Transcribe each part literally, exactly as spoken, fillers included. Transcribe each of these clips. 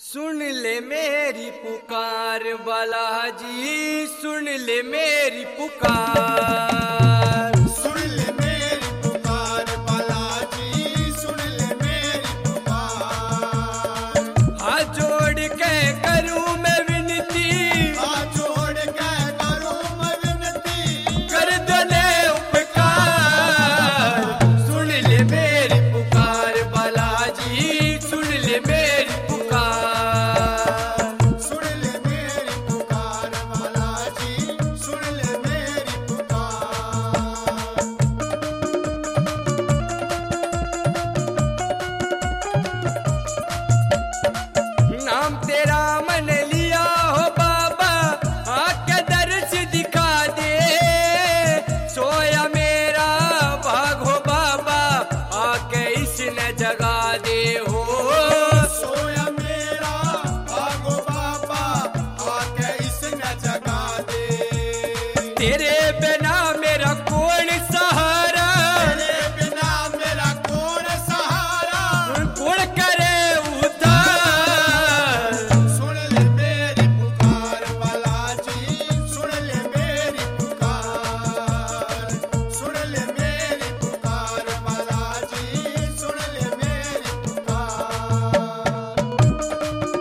सुन ले मेरी पुकार बालाजी, सुन ले मेरी पुकार। सुन ले मेरी पुकार बालाजी, सुन ले मेरी पुकार। हाथ जोड़ के करूं मैं विनती, हाथ जोड़ के करूं मैं विनती, कर दो ले उपकार। सुन ले मेरी पुकार बालाजी, सुन ले मेरी पुकार। सुन ले मेरी पुकार बालाजी, सुन ले मेरी पुकार। नाम तेरा मन लिया हो बाबा, आके दर्श दिखा दे। सोया मेरा भाग हो बाबा, आके इसने जगा दे हो। सोया मेरा भागो बाबा, आके इसने जगा दे। तेरे बिना मेरा कौन सहारा, तेरे बिना मेरा कौन सहारा। कौन करे उद्धार। सुन ले मेरी पुकार बालाजी, सुन ले मेरी पुकार। सुन ले मेरी पुकार बालाजी, सुन ले मेरी पुकार।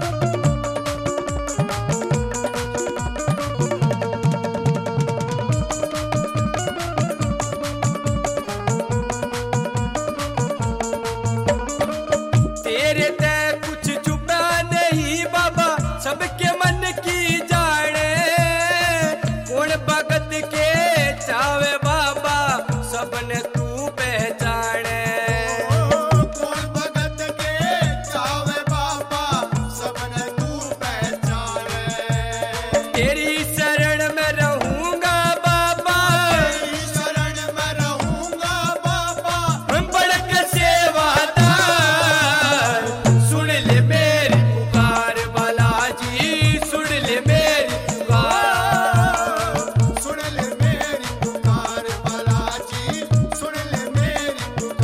तेरे ते कुछ छुपा नहीं बाबा, सबके मन की जाने। कौन भगत के चावे बाबा, सबने तू पहचाने। कौन भगत के चावे बाबा, सबने तू पहचाने। तेरी शरण में रहूंगा बाबा, तेरी शरण में रहूंगा बाबा। हम बढ़ के सेवादार। सुन ले मेरी पुकार बालाजी, सुन ले मेरी पुकार। सुन ले मेरी पुकार बालाजी, सुन ले मेरी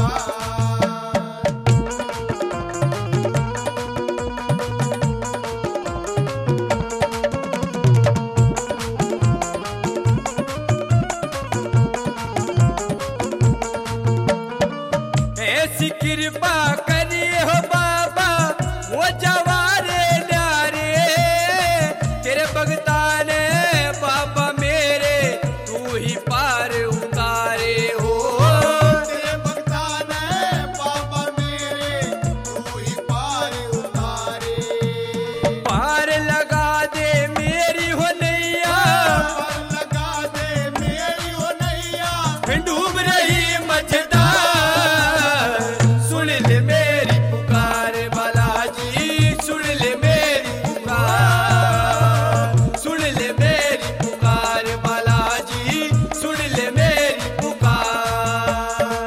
पुकार। ऐसी कृपा करिए हो बाबा, वो जवारे न्यारे। तेरे भगता ने बाबा मेरे, तू ही पार उतारे हो। तेरे भक्ता ने बाबा मेरे, तू ही पार उतारे। पार लगा दे मेरी हो नैया, पार लगा दे मेरी हो नैया। डूब रही मझधार। सुन ले मेरी पुकार बालाजी, सुन ले मेरी पुकार। सुन ले मेरी पुकार बालाजी, सुन ले मेरी पुकार।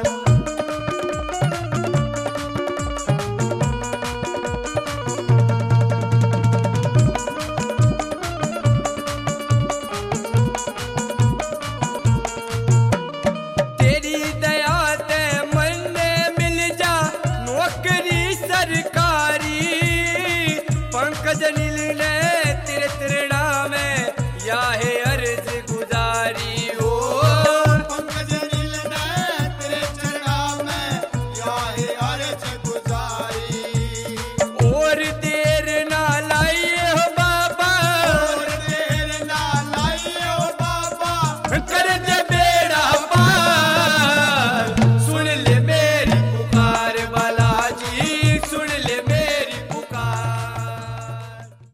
तेरी दया ते मन मिल जा नौकरी सरकारी। पंकज